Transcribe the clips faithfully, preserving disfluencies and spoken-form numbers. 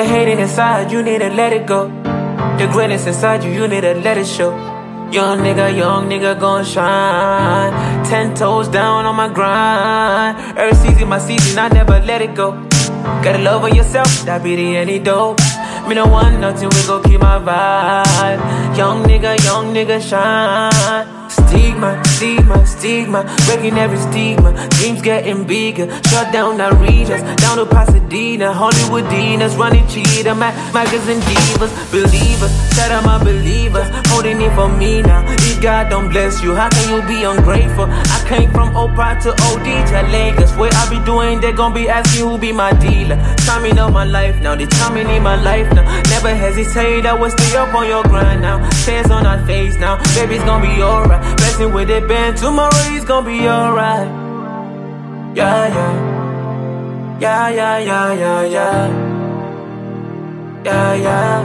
hating inside, you need to let it go. The greatness inside you, you need to let it show. Young nigga, young nigga gon' shine. Ten toes down on my grind. Every season, my season, I never let it go. Gotta love on yourself, that be the antidote. Me no want nothing, we gon' keep my vibe. Young nigga, young nigga shine. Stigma, stigma, stigma, breaking every stigma. Dreams getting bigger, shut down arenas, down to Pasadena, Hollywood Dinas, running cheetah, ma- magazine divas, believers, shout out my believers, holding it for me now. If God don't bless you, how can you be ungrateful? I came from Oprah to O D to Lakers. What I be doing, they gon' be asking who be my dealer. Timing of my life now, they timing in my life now. Never hesitate, I will stay up on your grind now. Tears on our face now, baby's gon' be alright. Blessing with it been, tomorrow he's gonna be alright. Yeah, yeah. Yeah, yeah, yeah, yeah, yeah. Yeah, yeah.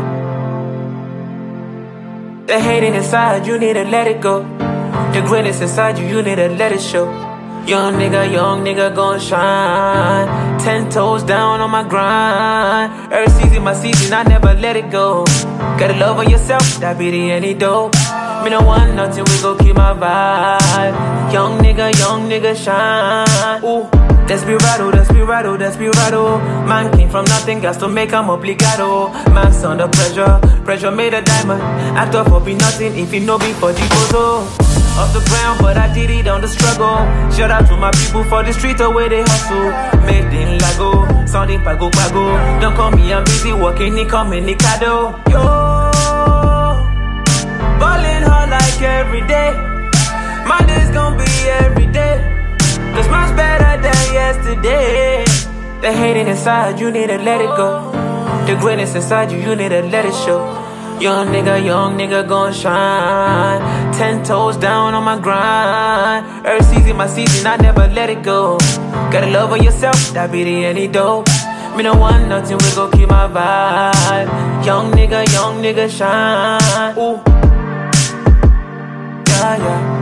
The hating inside, you need to let it go. The greatness inside you, you need to let it show. Young nigga, young nigga gon' shine. Ten toes down on my grind. Every season, my season, I never let it go. Gotta love on yourself, that be the antidote. Me no want nothing, we gon' keep my vibe. Young nigga, young nigga shine. Ooh, desperado, desperado, desperado. Man came from nothing, got to make him obligado. Man's under pressure, pressure made a diamond. Act up for be nothing if you know me for the photo. Off the ground, but I did it on the struggle. Shout out to my people for the street where they hustle. Made in Lago, sounding pago pago. Don't call me, I'm busy working, it come in Nikado. Yo, ballin' hard like every day. My day's gon' be every day. Cause mine's better than yesterday. The hating inside, you need to let it go. The greatness inside you, you need to let it show. Young nigga, young nigga gon' shine. Ten toes down on my grind. Every season, my season, I never let it go. Gotta love on yourself, that be the antidote. Me no want nothing, we gon' keep my vibe. Young nigga, young nigga shine. Ooh. Yeah, yeah.